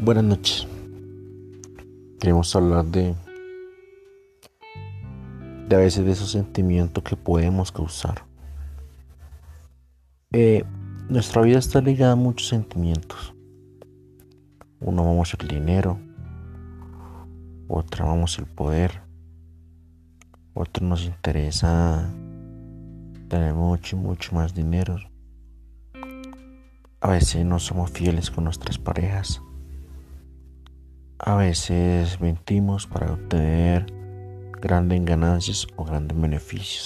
Buenas noches. Queremos hablar de a veces de esos sentimientos que podemos causar. Nuestra vida está ligada a muchos sentimientos. Uno amamos el dinero, otro amamos el poder, otro nos interesa tener mucho y mucho más dinero. A veces no somos fieles con nuestras parejas. A veces mentimos para obtener grandes ganancias o grandes beneficios.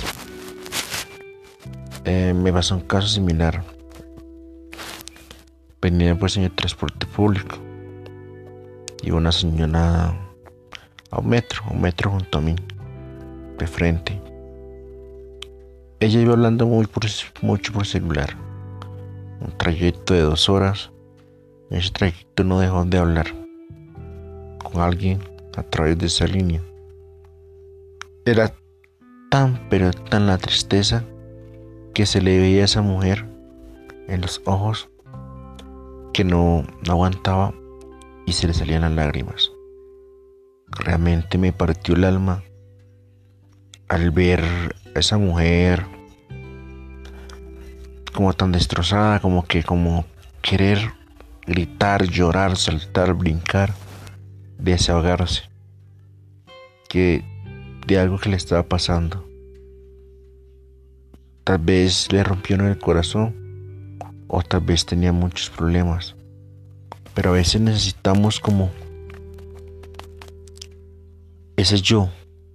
Me pasó un caso similar. Venía pues en el transporte público y una señora a un metro junto a mí, de frente. Ella iba hablando mucho por celular. Un trayecto de 2 horas. En ese trayecto no dejó de hablar con alguien a través de esa línea. Era pero tan la tristeza que se le veía a esa mujer en los ojos que no aguantaba y se le salían las lágrimas. Realmente me partió el alma al ver a esa mujer como tan destrozada, como querer gritar, llorar, saltar, brincar, desahogarse de algo que le estaba pasando. Tal vez le rompieron el corazón o tal vez tenía muchos problemas, pero a veces necesitamos como ese yo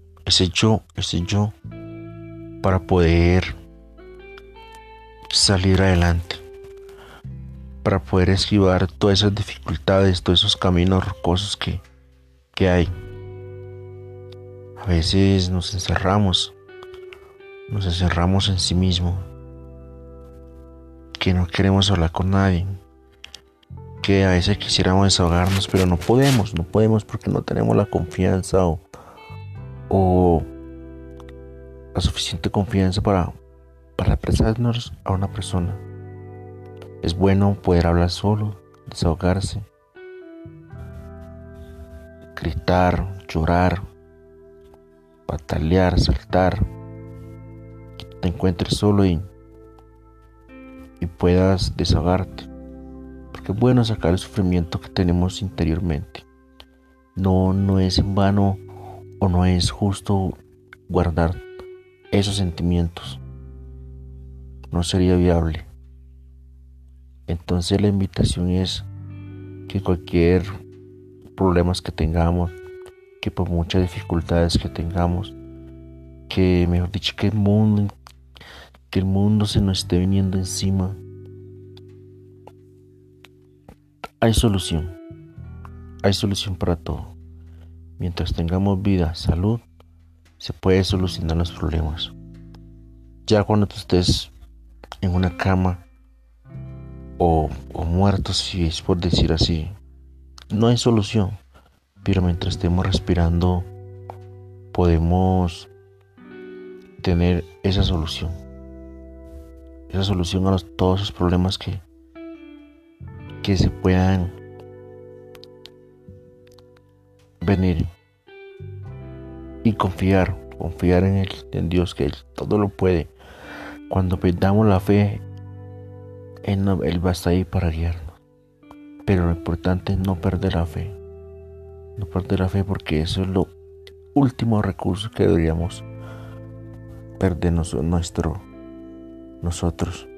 para poder salir adelante, para poder esquivar todas esas dificultades, todos esos caminos rocosos que hay. A veces nos encerramos en sí mismo, que no queremos hablar con nadie, que a veces quisiéramos desahogarnos, pero no podemos porque no tenemos la confianza o la suficiente confianza para expresarnos a una persona. Es bueno poder hablar solo, desahogarse, gritar, llorar, patalear, saltar, que te encuentres solo y puedas desahogarte, porque es bueno sacar el sufrimiento que tenemos interiormente. No es en vano o no es justo guardar esos sentimientos, no sería viable. Entonces la invitación es que cualquier problemas que tengamos, que por muchas dificultades que tengamos, que mejor dicho que el mundo se nos esté viniendo encima, hay solución para todo. Mientras tengamos vida, salud, se puede solucionar los problemas. Ya cuando tú estés en una cama o muerto, si es por decir así, no hay solución, pero mientras estemos respirando podemos tener esa solución a todos esos problemas que se puedan venir, y confiar en Dios, que Él todo lo puede. Cuando perdamos la fe, Él va a estar ahí para guiarnos, pero lo importante es no perder la fe, porque eso es lo último recurso que deberíamos perder nosotros.